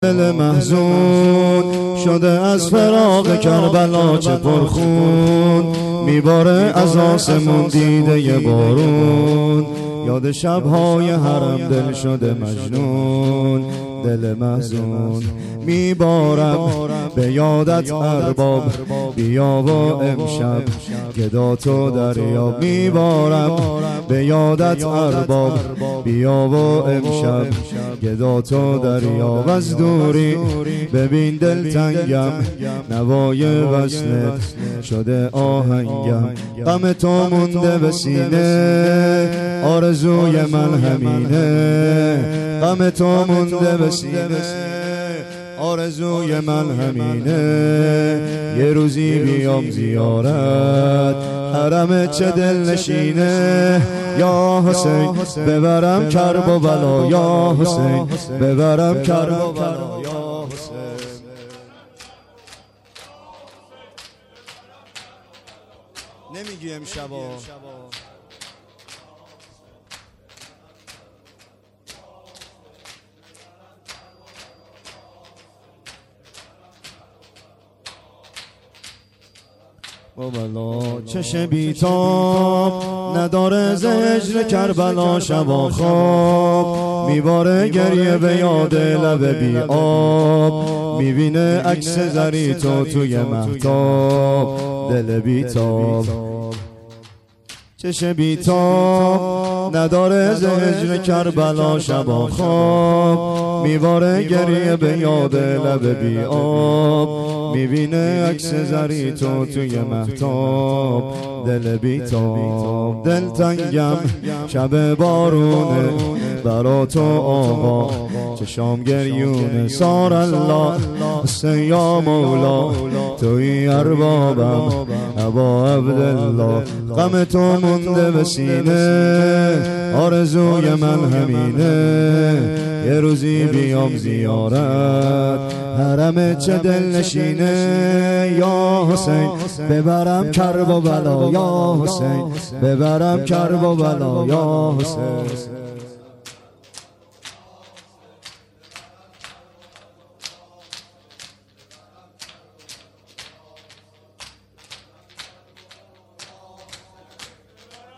دل محزون شده از فراق کربلا چه پرخون میباره از آسمون دیده ی بارون. یاد شبهای حرم دل شده مجنون. دل محزون میبارم به یادت ارباب بیا و امشب گدا تو دریاب. میبارم به یادت ارباب بیا و امشب گدا تو دریاب. از دوری ببین دلتنگم نوای وصلت شده آهنگم. غم تو مونده به سینه آرزوی من همینه. غم تو مونده به سینه آرزوی من همینه. یه روزی بیام زیارت حرم چه دل نشینه. یا حسین ببرم کرب و بلا یا حسین ببرم کرب و بلا یا حسین. نمیگی امشبا بابلا چشم بیتاب نداره زجر کربلا شبا خواب. میباره گریه به یاد لب بی آب. میبینه عکس زری تو توی مهتاب. دل بیتاب چشم بیتاب نداره زجر کربلا شبا خواب. میباره گریه به یاد لب بی آب. میبینه عکس زری تو توی مهتاب. دل بیتاب دلتنگم شب بارونه برا تو آقا چشام گریونه. سار الله حسین یا مولا توی اربابم ابا عبدالله. غم تو مونده به سینه آرزوی من همینه. یه روزی بیام زیارت حرم چه دل نشینه. یا حسین ببرم کرب و بلا یا حسین ببرم کرب و بلا یا حسین.